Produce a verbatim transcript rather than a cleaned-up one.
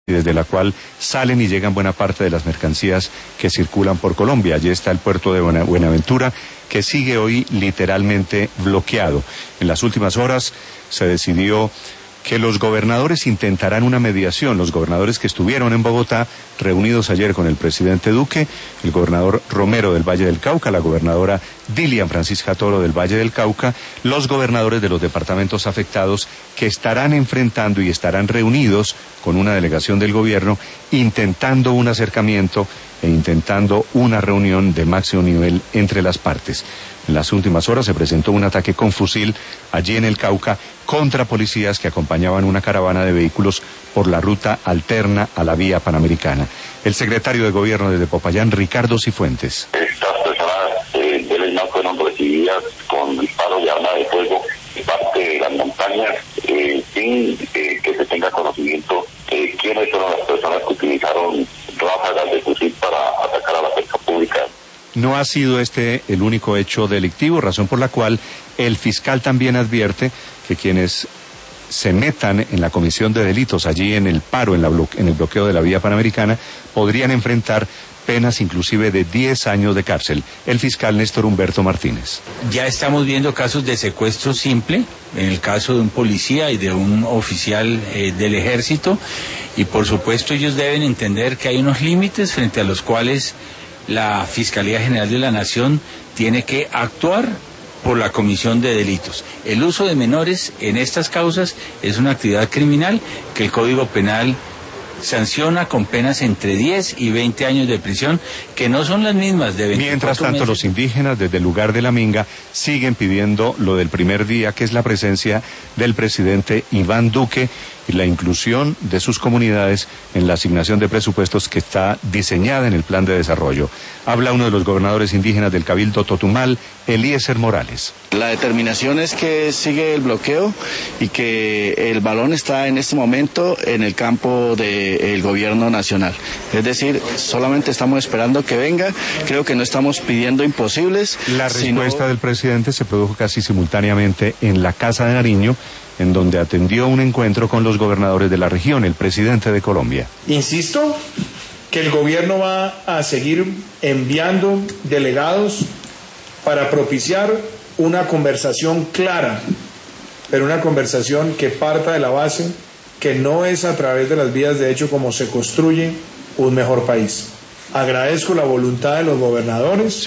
desde la cual salen y llegan buena parte de las mercancías que circulan por Colombia. Allí está el puerto de Buenaventura, que sigue hoy literalmente bloqueado. En las últimas horas se decidió que los gobernadores intentarán una mediación, los gobernadores que estuvieron en Bogotá, reunidos ayer con el presidente Duque, el gobernador Romero del Valle del Cauca, la gobernadora Dilian Francisca Toro del Valle del Cauca, los gobernadores de los departamentos afectados, que estarán enfrentando y estarán reunidos con una delegación del gobierno, intentando un acercamiento e intentando una reunión de máximo nivel entre las partes. En las últimas horas se presentó un ataque con fusil allí en el Cauca contra policías que acompañaban una caravana de vehículos por la ruta alterna a la vía panamericana. El secretario de Gobierno desde Popayán, Ricardo Cifuentes. Estas personas eh, de Leyma fueron recibidas con disparos de arma de fuego de parte de las montañas, eh, sin eh, que se tenga conocimiento de quiénes fueron las personas que utilizaron ráfagas de fusil para atacar a la fuerza pública. No ha sido este el único hecho delictivo, razón por la cual el fiscal también advierte que quienes se metan en la comisión de delitos allí en el paro, en, la blo- en el bloqueo de la vía panamericana, podrían enfrentar penas inclusive de diez años de cárcel. El fiscal Néstor Humberto Martínez. Ya estamos viendo casos de secuestro simple, en el caso de un policía y de un oficial eh, del ejército, y por supuesto ellos deben entender que hay unos límites frente a los cuales la Fiscalía General de la Nación tiene que actuar por la comisión de delitos. El uso de menores en estas causas es una actividad criminal que el Código Penal sanciona con penas entre diez y veinte años de prisión, que no son las mismas de veinticuatro Mientras tanto, meses. los indígenas desde el lugar de la Minga siguen pidiendo lo del primer día, que es la presencia del presidente Iván Duque y la inclusión de sus comunidades en la asignación de presupuestos que está diseñada en el plan de desarrollo. Habla uno de los gobernadores indígenas del Cabildo Totumal, Eliezer Morales. La determinación es que sigue el bloqueo y que el balón está en este momento en el campo del gobierno nacional. Es decir, solamente estamos esperando que venga. Creo que no estamos pidiendo imposibles. La respuesta sino... del presidente se produjo casi simultáneamente en la Casa de Nariño, en donde atendió un encuentro con los gobernadores de la región, el presidente de Colombia. Insisto que el gobierno va a seguir enviando delegados para propiciar una conversación clara, pero una conversación que parta de la base que no es a través de las vías de hecho como se construye un mejor país. Agradezco la voluntad de los gobernadores.